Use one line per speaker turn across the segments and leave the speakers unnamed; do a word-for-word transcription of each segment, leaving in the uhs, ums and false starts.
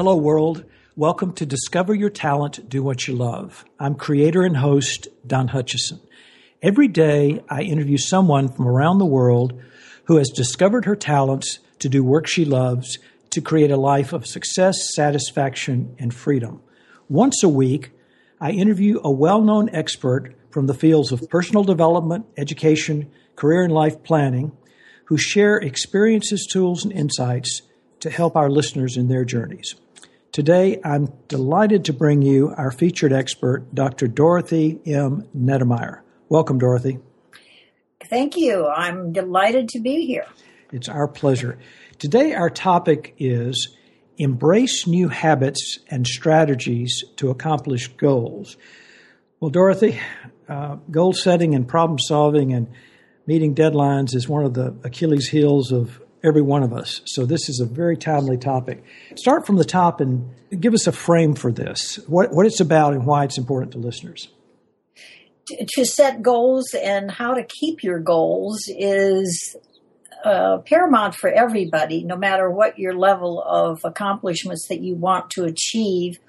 Hello, world. Welcome to Discover Your Talent, Do What You Love. I'm creator and host, Don Hutchison. Every day, I interview someone from around the world who has discovered her talents to do work she loves, to create a life of success, satisfaction, and freedom. Once a week, I interview a well-known expert from the fields of personal development, education, career and life planning, who share experiences, tools, and insights to help our listeners in their journeys. Today, I'm delighted to bring you our featured expert, Doctor Dorothy M. Neddemeyer. Welcome, Dorothy.
Thank you. I'm delighted to be here.
It's our pleasure. Today, our topic is embrace new habits and strategies to accomplish goals. Well, Dorothy, uh, goal setting and problem solving and meeting deadlines is one of the Achilles heels of every one of us. So this is a very timely topic. Start from the top and give us a frame for this, what, what it's about and why it's important to listeners.
To, to set goals and how to keep your goals is uh, paramount for everybody, no matter what your level of accomplishments that you want to achieve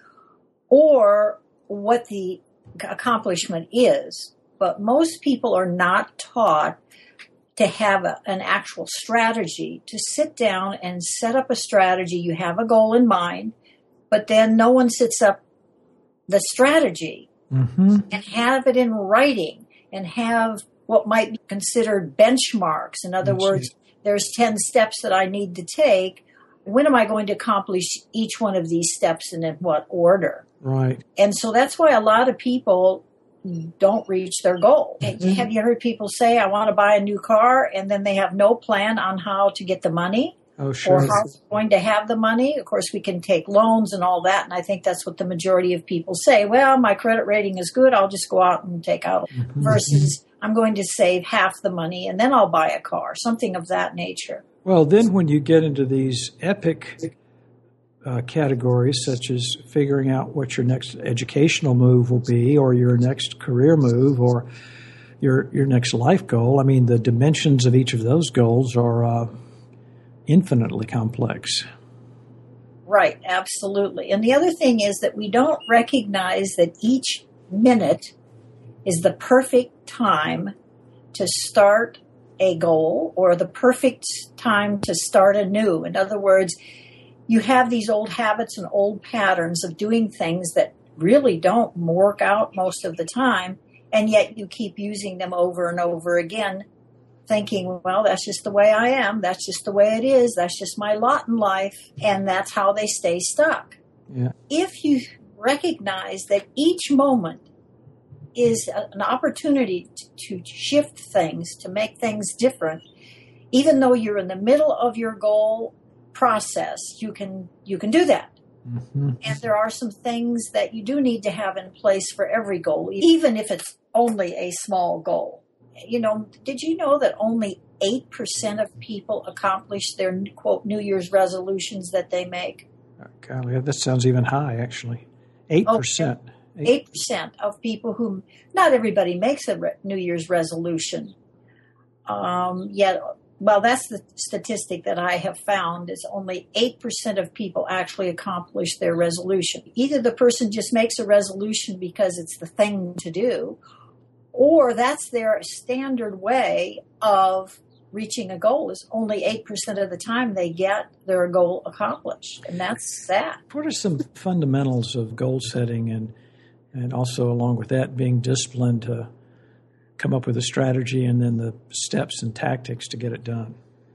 or what the accomplishment is. But most people are not taught to have a, an actual strategy, to sit down and set up a strategy. You have a goal in mind, but then no one sets up the strategy mm-hmm. and have it in writing and have what might be considered benchmarks. In other That's words, it. There's ten steps that I need to take. When am I going to accomplish each one of these steps and in what order?
Right.
And so that's why a lot of people don't reach their goal. Mm-hmm. Have you heard people say, I want to buy a new car, and then they have no plan on how to get the money
oh, sure.
or how they're going to have the money? Of course, we can take loans and all that, and I think that's what the majority of people say. Well, my credit rating is good. I'll just go out and take out mm-hmm. versus I'm going to save half the money, and then I'll buy a car, something of that nature.
Well, then when you get into these epic Uh, categories such as figuring out what your next educational move will be or your next career move or your your next life goal. I mean, the dimensions of each of those goals are uh, infinitely complex.
Right, absolutely. And the other thing is that we don't recognize that each minute is the perfect time to start a goal or the perfect time to start anew. In other words, you have these old habits and old patterns of doing things that really don't work out most of the time, and yet you keep using them over and over again, thinking, well, that's just the way I am. That's just the way it is. That's just my lot in life, and that's how they stay stuck.
Yeah.
If you recognize that each moment is an opportunity to shift things, to make things different, even though you're in the middle of your goal process, you can you can do that. Mm-hmm. And there are some things that you do need to have in place for every goal, even if it's only a small goal. You know, did you know that only eight percent of people accomplish their, quote, New Year's resolutions that they make?
Golly, that sounds even high, actually. eight percent.
Okay. eight percent of people who, not everybody makes a re- New Year's resolution. Um, yet Well, that's the statistic that I have found is only eight percent of people actually accomplish their resolution. Either the person just makes a resolution because it's the thing to do, or that's their standard way of reaching a goal is only eight percent of the time they get their goal accomplished. And that's that.
What are some fundamentals of goal setting and, and also along with that being disciplined to come up with a strategy and then the steps and tactics to get it done?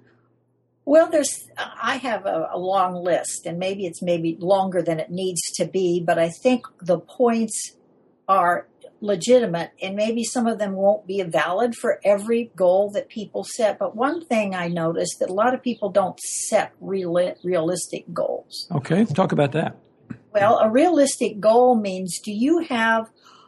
Well, there's, I have a, a long list, and maybe it's maybe longer than it needs to be, but I think the points are legitimate, and maybe some of them won't be valid for every goal that people set. But one thing I noticed that a lot of people don't set real, realistic goals.
Okay, talk about that.
Well, a realistic goal means do you have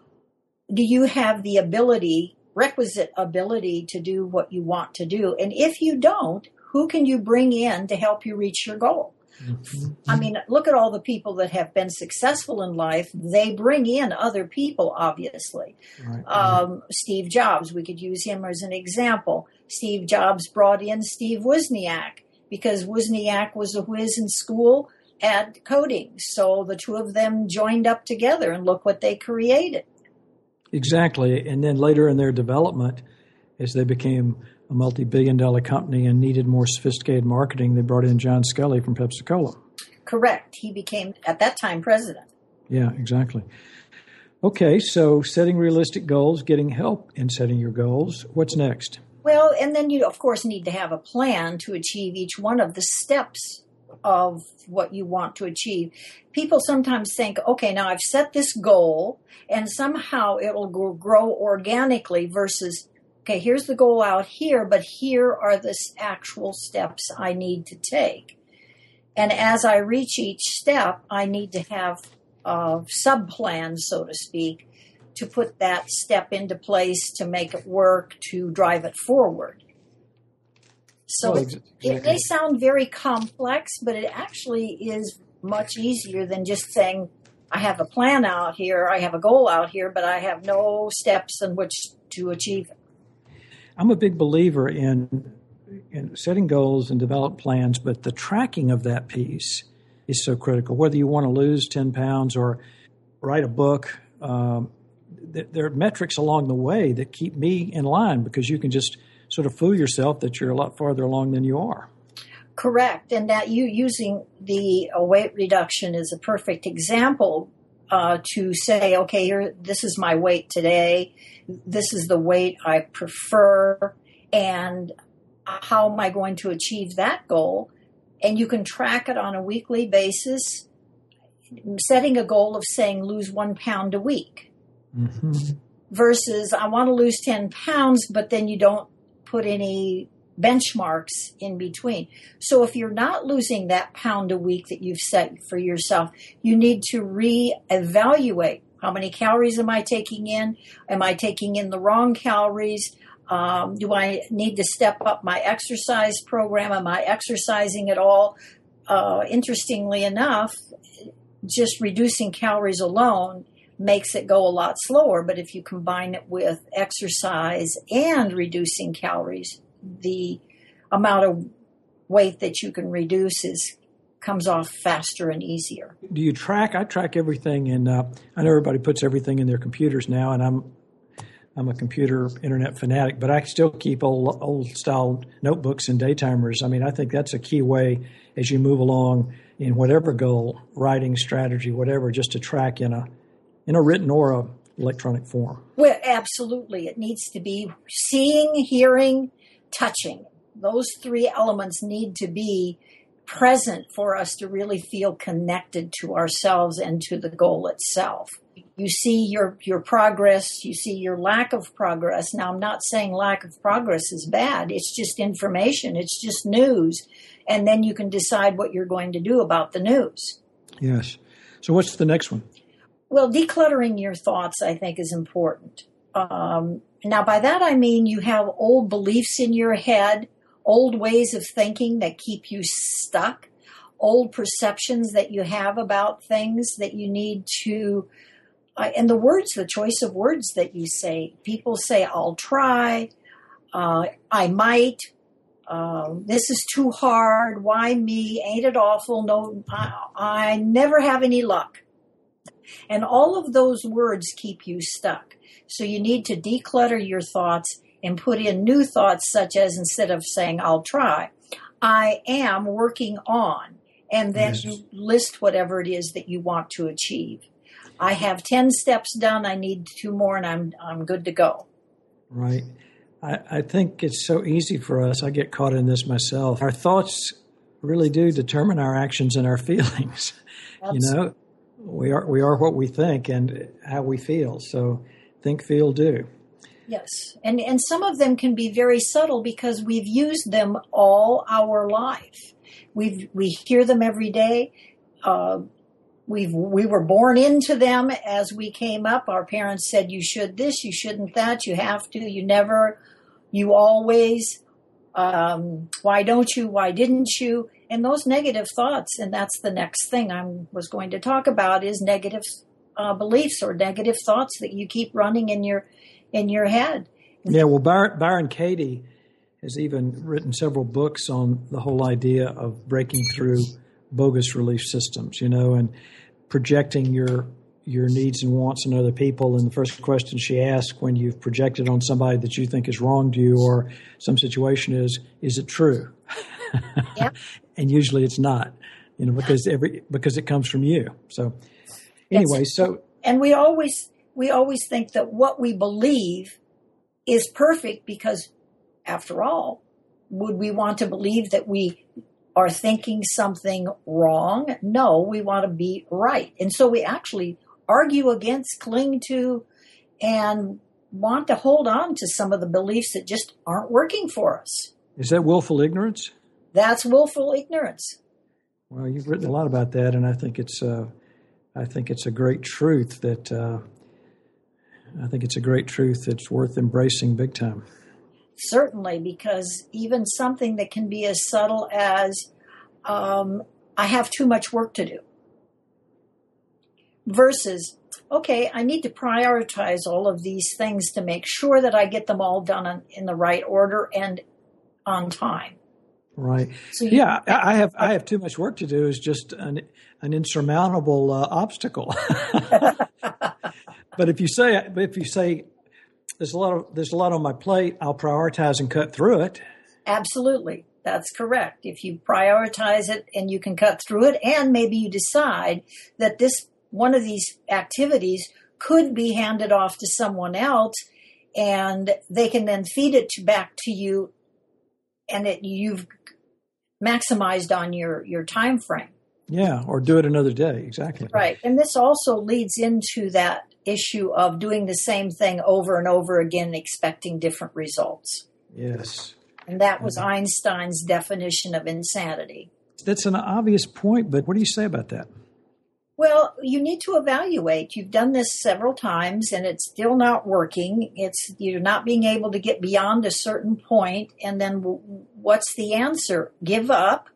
do you have the ability, requisite ability to do what you want to do? And if you don't, who can you bring in to help you reach your goal? Mm-hmm. I mean, look at all the people that have been successful in life. They bring in other people, obviously. Right. Um, Steve Jobs, we could use him as an example. Steve Jobs brought in Steve Wozniak because Wozniak was a whiz in school. at coding. So the two of them joined up together, and look what they created.
Exactly. And then later in their development, as they became a multi-billion dollar company and needed more sophisticated marketing, they brought in John Scully from Pepsi-Cola.
Correct. He became, at that time, president.
Yeah, exactly. Okay, so setting realistic goals, getting help in setting your goals. What's next?
Well, and then you, of course, need to have a plan to achieve each one of the steps of what you want to achieve. People sometimes think, okay, now I've set this goal, and somehow it'll grow organically versus, okay, here's the goal out here, but here are the actual steps I need to take. And as I reach each step, I need to have a sub-plan, so to speak, to put that step into place, to make it work, to drive it forward. So
oh,
it,
exactly.
it may sound very complex, but it actually is much easier than just saying, I have a plan out here, I have a goal out here, but I have no steps in which to achieve it.
I'm a big believer in, in setting goals and develop plans, but the tracking of that piece is so critical. Whether you want to lose ten pounds or write a book, um, th- there are metrics along the way that keep me in line, because you can just sort of fool yourself that you're a lot farther along than you are.
Correct. And that you using the uh, weight reduction is a perfect example uh, to say, okay, here, this is my weight today. This is the weight I prefer. And how am I going to achieve that goal? And you can track it on a weekly basis, setting a goal of saying lose one pound a week. Mm-hmm. Versus I want to lose ten pounds, but then you don't put any benchmarks in between. So if you're not losing that pound a week that you've set for yourself, you need to reevaluate. How many calories am I taking in? Am I taking in the wrong calories? Um, do I need to step up my exercise program? Am I exercising at all? Uh, interestingly enough, just reducing calories alone makes it go a lot slower. But if you combine it with exercise and reducing calories, the amount of weight that you can reduce is comes off faster and easier.
Do you track? I track everything, and uh, I know everybody puts everything in their computers now, and I'm I'm a computer internet fanatic, but I still keep old old style notebooks and daytimers. I mean, I think that's a key way as you move along in whatever goal, writing, strategy, whatever, just to track in a in a written or a electronic form.
Well, absolutely. It needs to be seeing, hearing, touching. Those three elements need to be present for us to really feel connected to ourselves and to the goal itself. You see your, your progress, you see your lack of progress. Now, I'm not saying lack of progress is bad. It's just information. It's just news. And then you can decide what you're going to do about the news.
Yes. So what's the next one?
Well, decluttering your thoughts, I think, is important. Um, now, by that I mean you have old beliefs in your head, old ways of thinking that keep you stuck, old perceptions that you have about things that you need to, uh, and the words, the choice of words that you say. People say, I'll try, uh, I might, uh, this is too hard, why me, ain't it awful, no, I, I never have any luck. And all of those words keep you stuck. So you need to declutter your thoughts and put in new thoughts, such as, instead of saying, I'll try, I am working on, and then yes. you list whatever it is that you want to achieve. I have ten steps done. I need two more, and I'm I'm good to go.
Right. I, I think it's so easy for us. I get caught in this myself. Our thoughts really do determine our actions and our feelings. Absolutely. You know, we are we are what we think and how we feel. So think, feel, do.
Yes. And and some of them can be very subtle because we've used them all our life. We've we hear them every day. Uh, we've we were born into them as we came up. Our parents said, you should this, you shouldn't that, you have to, you never, you always, um, why don't you, why didn't you? And those negative thoughts, and that's the next thing I was going to talk about, is negative uh, beliefs or negative thoughts that you keep running in your in your head.
Yeah, well, Byron, Byron Katie has even written several books on the whole idea of breaking through bogus relief systems, you know, and projecting your your needs and wants on other people. And the first question she asks when you've projected on somebody that you think has wronged you or some situation is, is it true?
Yeah.
And usually it's not, you know, because every because it comes from you. So anyway, so
and we always we always think that what we believe is perfect because, after all, would we want to believe that we are thinking something wrong? No, we want to be right. And so we actually argue against, cling to, and want to hold on to some of the beliefs that just aren't working for us.
Is that willful ignorance?
That's willful ignorance.
Well, you've written a lot about that, and I think it's uh, I think it's a great truth that uh, I think it's a great truth that's worth embracing big time.
Certainly, because even something that can be as subtle as um, I have too much work to do versus, okay, I need to prioritize all of these things to make sure that I get them all done in, in the right order and on time.
Right.
So you,
yeah, I have I have too much work to do is just an an insurmountable uh, obstacle. But if you say but if you say there's a lot of there's a lot on my plate, I'll prioritize and cut through it.
Absolutely. That's correct. If you prioritize it and you can cut through it, and maybe you decide that this one of these activities could be handed off to someone else and they can then feed it to, back to you, and it, you've maximized on your, your time frame.
Yeah, or do it another day. Exactly.
Right. And this also leads into that issue of doing the same thing over and over again, expecting different results.
Yes.
And that was mm-hmm. Einstein's definition of insanity.
That's an obvious point, but what do you say about that?
Well, you need to evaluate. You've done this several times and it's still not working. It's you're not being able to get beyond a certain point. And then what's the answer? Give up.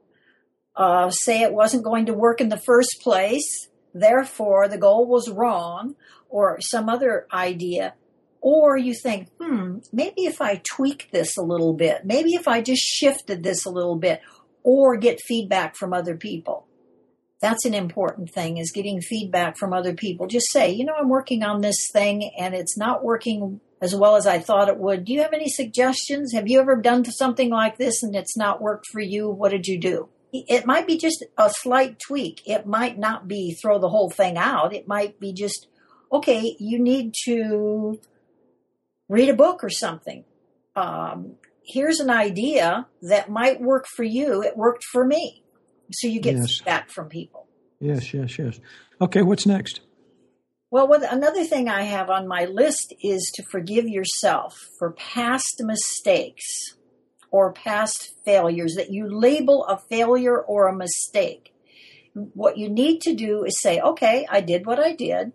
Uh, say it wasn't going to work in the first place. Therefore, the goal was wrong, or some other idea. Or you think, hmm, maybe if I tweak this a little bit, maybe if I just shifted this a little bit, or get feedback from other people. That's an important thing, is getting feedback from other people. Just say, you know, I'm working on this thing and it's not working as well as I thought it would. Do you have any suggestions? Have you ever done something like this and it's not worked for you? What did you do? It might be just a slight tweak. It might not be throw the whole thing out. It might be just, okay, you need to read a book or something. Um, here's an idea that might work for you. It worked for me. So you get
yes.
feedback from people.
Yes, yes, yes. Okay, what's next?
Well, what, another thing I have on my list is to forgive yourself for past mistakes or past failures that you label a failure or a mistake. What you need to do is say, okay, I did what I did,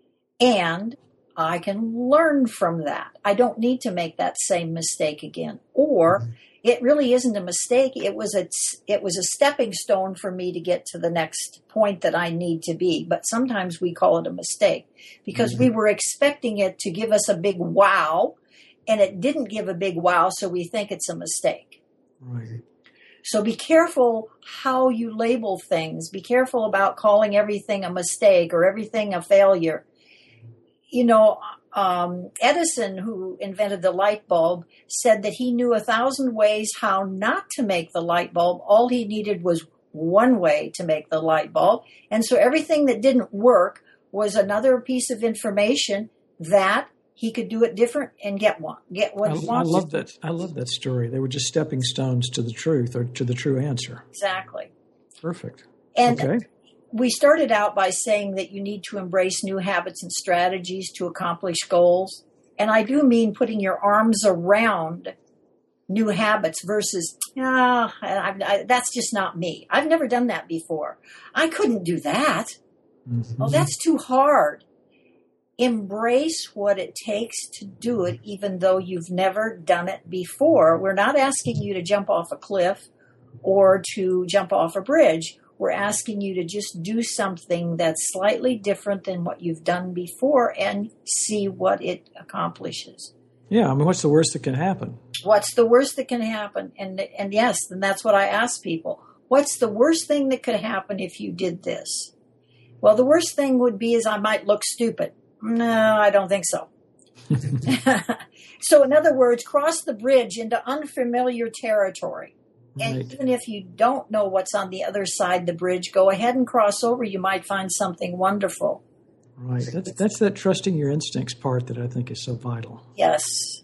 and I can learn from that. I don't need to make that same mistake again. Or mm-hmm. it really isn't a mistake. It was a, it was a stepping stone for me to get to the next point that I need to be. But sometimes we call it a mistake because mm-hmm. we were expecting it to give us a big wow, and it didn't give a big wow, so we think it's a mistake.
Right.
So be careful how you label things. Be careful about calling everything a mistake or everything a failure. You know, um, Edison, who invented the light bulb, said that he knew a thousand ways how not to make the light bulb. All he needed was one way to make the light bulb. And so everything that didn't work was another piece of information that he could do it different and get one, get what
I,
he wanted.
I love that. I love that story. They were just stepping stones to the truth or to the true answer.
Exactly.
Perfect.
And
okay.
We started out by saying that you need to embrace new habits and strategies to accomplish goals. And I do mean putting your arms around new habits versus, ah, I, I, that's just not me. I've never done that before. I couldn't do that. Mm-hmm. Oh, that's too hard. Embrace what it takes to do it, even though you've never done it before. We're not asking you to jump off a cliff or to jump off a bridge. We're asking you to just do something that's slightly different than what you've done before and see what it accomplishes.
Yeah, I mean, what's the worst that can happen?
What's the worst that can happen? And and yes, and that's what I ask people. what's the worst thing that could happen if you did this? Well, the worst thing would be is I might look stupid. No, I don't think so. So in other words, cross the bridge into unfamiliar territory. Right. And even if you don't know what's on the other side of the bridge, go ahead and cross over. You might find something wonderful.
Right. That's, that's that trusting your instincts part that I think is so vital.
Yes.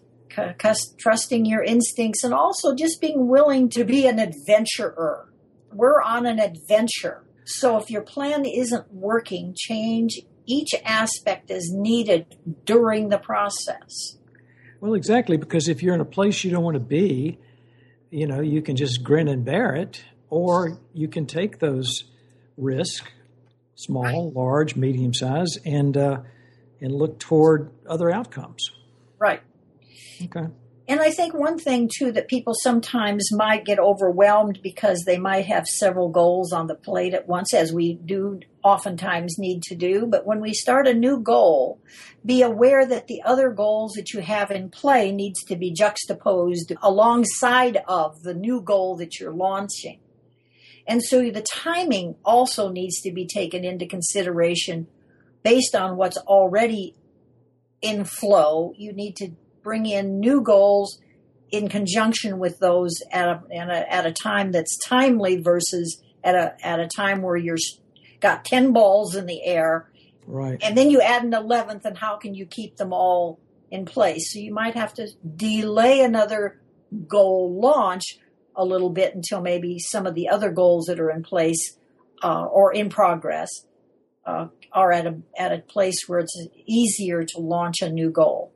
C- trusting your instincts, and also just being willing to be an adventurer. We're on an adventure. So if your plan isn't working, change each aspect as needed during the process.
Well, exactly, because if you're in a place you don't want to be, you know, you can just grin and bear it, or you can take those risks, small, right. large, medium size, and uh, and look toward other outcomes.
Right.
Okay.
And I think one thing, too, that people sometimes might get overwhelmed because they might have several goals on the plate at once, as we do oftentimes need to do. But when we start a new goal, be aware that the other goals that you have in play needs to be juxtaposed alongside of the new goal that you're launching. And so the timing also needs to be taken into consideration based on what's already in flow. You need to bring in new goals in conjunction with those at a, at a, at a time that's timely versus at a at a time where you're got ten balls in the air.
Right.
And then you add an eleventh, and how can you keep them all in place? So you might have to delay another goal launch a little bit until maybe some of the other goals that are in place uh, or in progress uh, are at a at a place where it's easier to launch a new goal.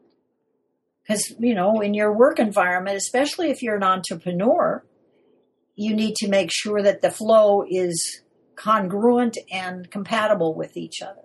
Because, you know, in your work environment, especially if you're an entrepreneur, you need to make sure that the flow is congruent and compatible with each other.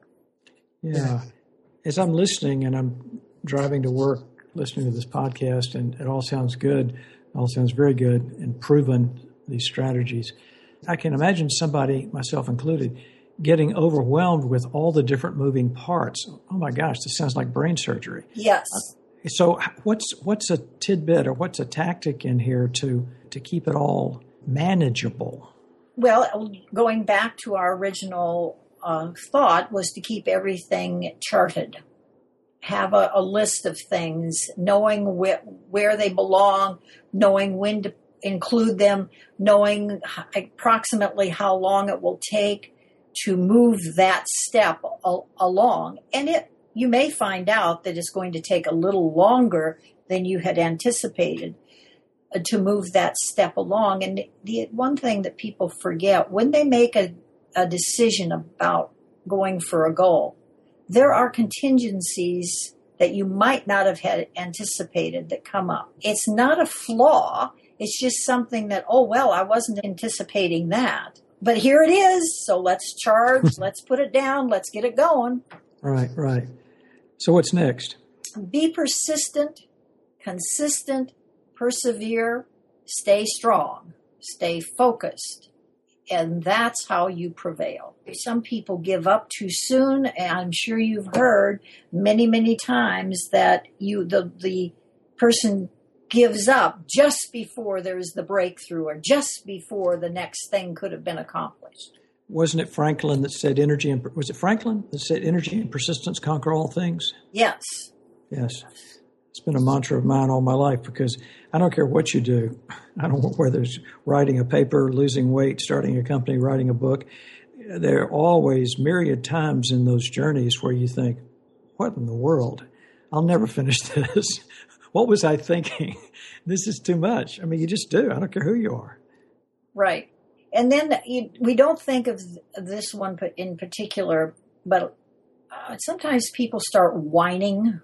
Yeah. As I'm listening and I'm driving to work, listening to this podcast, and it all sounds good, it all sounds very good and proven, these strategies, I can imagine somebody, myself included, getting overwhelmed with all the different moving parts. Oh, my gosh, this sounds like brain surgery.
Yes.
Uh, So what's what's a tidbit or what's a tactic in here to, to keep it all manageable?
Well, going back to our original uh, thought was to keep everything charted. Have a, a list of things, knowing wh- where they belong, knowing when to include them, knowing approximately how long it will take to move that step al- along. And it you may find out that it's going to take a little longer than you had anticipated uh, to move that step along. And the one thing that people forget, when they make a, a decision about going for a goal, there are contingencies that you might not have had anticipated that come up. It's not a flaw. It's just something that, oh, well, I wasn't anticipating that. But here it is. So let's charge. Let's put it down. Let's get it going.
Right, right. So what's next?
Be persistent, consistent, persevere, stay strong, stay focused. And that's how you prevail. Some people give up too soon, and I'm sure you've heard many, many times that you the the person gives up just before there's the breakthrough or just before the next thing could have been accomplished.
Wasn't it Franklin that said energy and was it Franklin that said energy and persistence conquer all things?
Yes.
Yes. It's been a mantra of mine all my life because I don't care what you do. I don't know whether it's writing a paper, losing weight, starting a company, writing a book. There are always myriad times in those journeys where you think, what in the world? I'll never finish this. What was I thinking? This is too much. I mean, you just do. I don't care who you are.
Right. And then you, we don't think of this one in particular, but uh, sometimes people start whining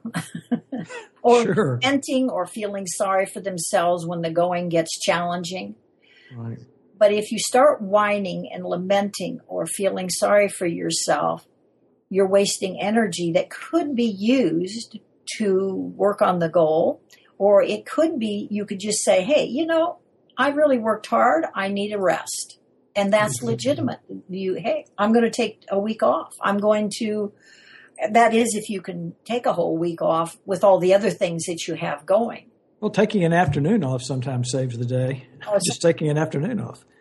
or
sure.
venting or feeling sorry for themselves when the going gets challenging.
Right.
But if you start whining and lamenting or feeling sorry for yourself, you're wasting energy that could be used to work on the goal. Or it could be, you could just say, hey, you know, I really worked hard. I need a rest. And that's mm-hmm. legitimate. You, hey, I'm going to take a week off. I'm going to, that is if you can take a whole week off with all the other things that you have going.
Well, taking an afternoon off sometimes saves the day. Oh, just taking an afternoon off.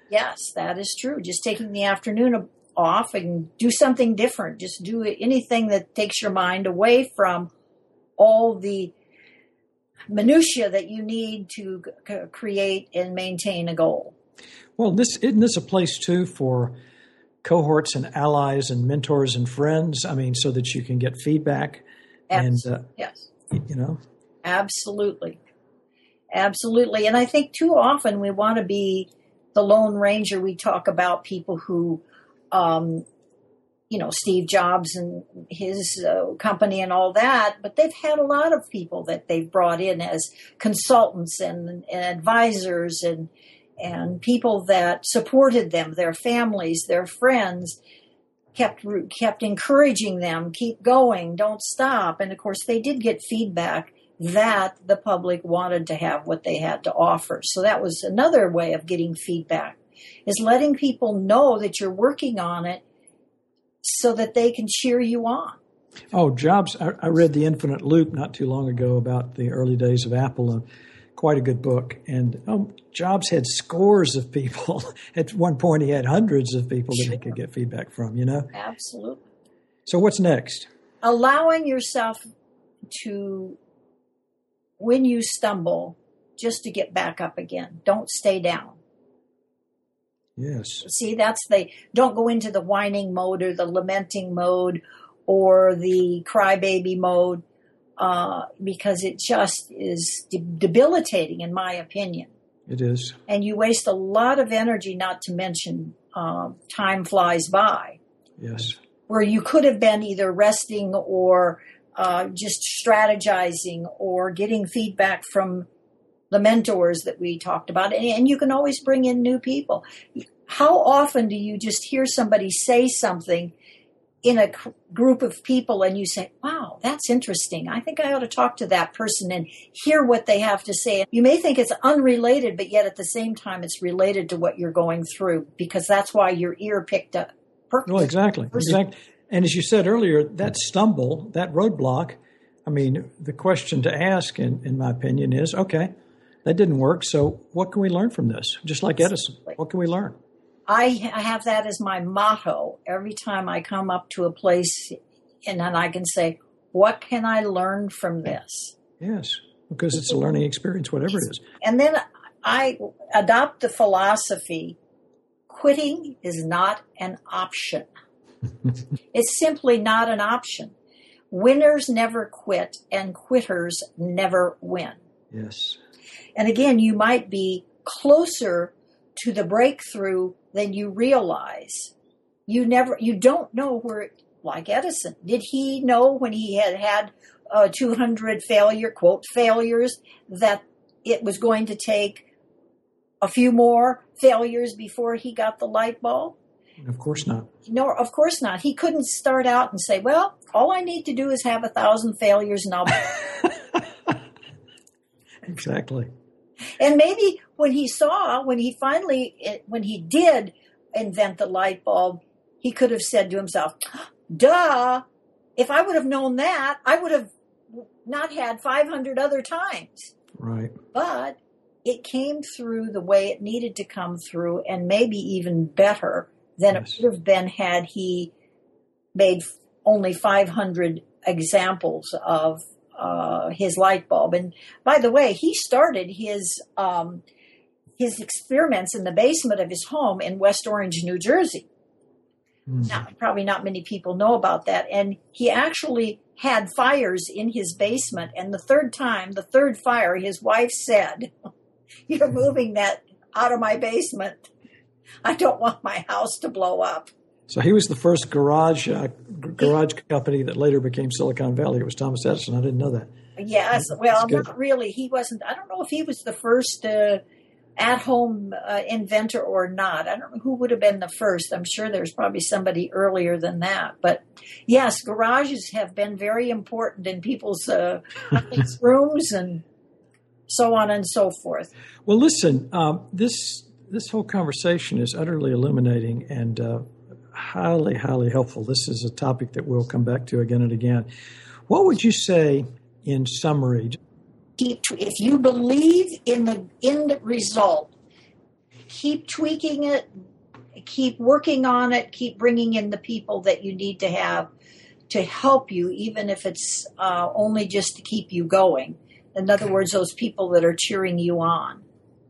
Yes, that is true. Just taking the afternoon off and do something different. Just do anything that takes your mind away from all the minutia that you need to c- create and maintain a goal.
Well, this isn't this a place too for cohorts and allies and mentors and friends? I mean, so that you can get feedback.
Abs-
and uh,
yes,
you know,
absolutely, absolutely. And I think too often we want to be the Lone Ranger. We talk about people who, um, you know, Steve Jobs and his uh, company and all that, but they've had a lot of people that they've brought in as consultants and, and advisors and and people that supported them, their families, their friends, kept kept encouraging them, keep going, don't stop. And of course, they did get feedback that the public wanted to have what they had to offer. So that was another way of getting feedback, is letting people know that you're working on it so that they can cheer you on.
Oh, Jobs, I, I read The Infinite Loop not too long ago about the early days of Apple, and quite a good book. And um, Jobs had scores of people. At one point, he had hundreds of people that
Sure.
he could get feedback from, you know?
Absolutely.
So what's next?
Allowing yourself to, when you stumble, just to get back up again. Don't stay down.
Yes.
See, that's the, don't go into the whining mode or the lamenting mode or the crybaby mode, uh, because it just is de- debilitating, in my opinion.
It is.
And you waste a lot of energy, not to mention uh, time flies by,
Yes.
where you could have been either resting or uh, just strategizing or getting feedback from the mentors that we talked about. And, and you can always bring in new people. How often do you just hear somebody say something in a c- group of people and you say, wow, that's interesting. I think I ought to talk to that person and hear what they have to say. You may think it's unrelated, but yet at the same time, it's related to what you're going through, because that's why your ear picked up.
Well, exactly. Exactly. And as you said earlier, that stumble, that roadblock, I mean, the question to ask, in, in my opinion, is, okay, that didn't work. So what can we learn from this? Just like Edison, what can we learn?
I have that as my motto every time I come up to a place, and then I can say, what can I learn from this?
Yes, because it's a learning experience, whatever it is.
And then I adopt the philosophy, quitting is not an option. It's simply not an option. Winners never quit, and quitters never win.
Yes.
And again, you might be closer to the breakthrough than you realize. You never, you don't know where, like Edison, did he know when he had had uh, two hundred failure, quote, failures, that it was going to take a few more failures before he got the light bulb?
Of course not.
No, of course not. He couldn't start out and say, well, all I need to do is have a thousand failures and I'll...
Exactly.
And maybe when he saw, when he finally, when he did invent the light bulb, he could have said to himself, duh, if I would have known that, I would have not had five hundred other times.
Right.
But it came through the way it needed to come through, and maybe even better than
Yes.
it would have been had he made only five hundred examples of uh, his light bulb. And by the way, he started his um, his experiments in the basement of his home in West Orange, New Jersey.
Mm.
Now, probably not many people know about that. And he actually had fires in his basement. And the third time, the third fire, his wife said, "You're moving that out of my basement. I don't want my house to blow up."
So he was the first garage uh, g- garage company that later became Silicon Valley. It was Thomas Edison. I didn't know that.
Yes, well,
good.
not really. He wasn't. I don't know if he was the first uh, at-home uh, inventor or not. I don't know who would have been the first. I'm sure there's probably somebody earlier than that. But yes, garages have been very important in people's uh, rooms and so on and so forth.
Well, listen, um, this this whole conversation is utterly illuminating and uh, highly, highly helpful. This is a topic that we'll come back to again and again. What would you say in summary?
If you believe in the end result, keep tweaking it, keep working on it, keep bringing in the people that you need to have to help you, even if it's uh, only just to keep you going. In other words, those people that are cheering you on.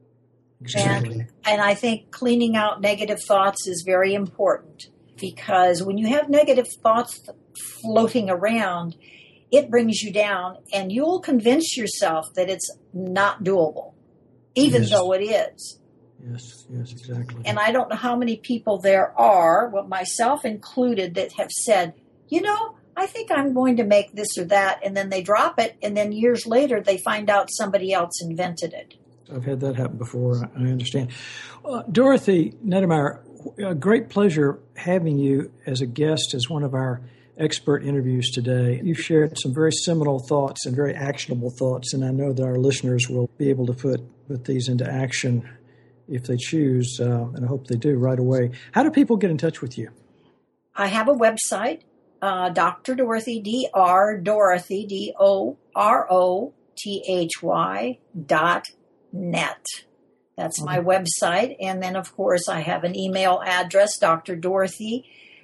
Exactly.
And, and I think cleaning out negative thoughts is very important, because when you have negative thoughts floating around, it brings you down, and you'll convince yourself that it's not doable, even
yes.
though it is.
Yes, yes, exactly.
And I don't know how many people there are, well, myself included, that have said, you know, I think I'm going to make this or that, and then they drop it, and then years later they find out somebody else invented it.
I've had that happen before. I understand. Uh, Dorothy Neddemeyer, a great pleasure having you as a guest, as one of our expert interviews today. You've shared some very seminal thoughts and very actionable thoughts, and I know that our listeners will be able to put, put these into action if they choose, uh, and I hope they do right away. How do people get in touch with you?
I have a website, uh, Doctor Dorothy, D R Dorothy, D O R O T H Y dot net. That's my website. And then, of course, I have an email address, Doctor Dorothy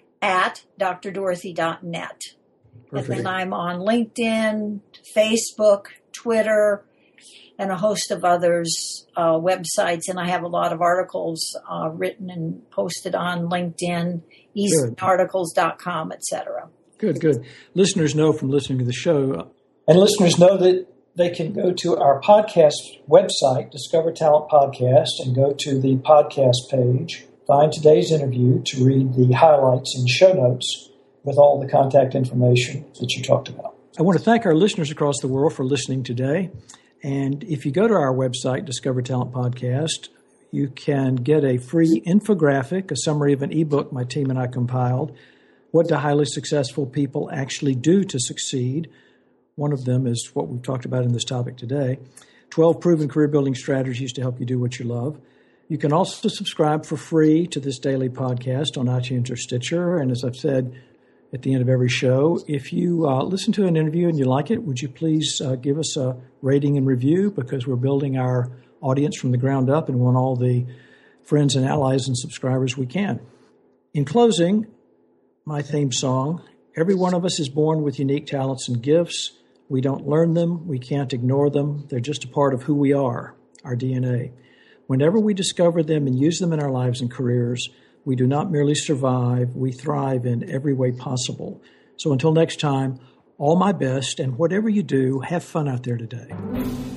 at D R Dorothy dot net. Perfect. And then I'm on LinkedIn, Facebook, Twitter, and a host of others, uh, websites. And I have a lot of articles uh, written and posted on LinkedIn, easton articles dot com, et cetera.
Good, good. Listeners know from listening to the show, and listeners know that they can go to our podcast website, Discover Talent Podcast, and go to the podcast page, find today's interview to read the highlights and show notes with all the contact information that you talked about. I want to thank our listeners across the world for listening today. And if you go to our website, Discover Talent Podcast, you can get a free infographic, a summary of an ebook my team and I compiled. What do highly successful people actually do to succeed? One of them is what we've talked about in this topic today. twelve proven career-building strategies to help you do what you love. You can also subscribe for free to this daily podcast on iTunes or Stitcher. And as I've said at the end of every show, if you uh, listen to an interview and you like it, would you please uh, give us a rating and review, because we're building our audience from the ground up and want all the friends and allies and subscribers we can. In closing, my theme song, every one of us is born with unique talents and gifts. We don't learn them. We can't ignore them. They're just a part of who we are, our D N A. Whenever we discover them and use them in our lives and careers, we do not merely survive, we thrive in every way possible. So until next time, all my best, and whatever you do, have fun out there today.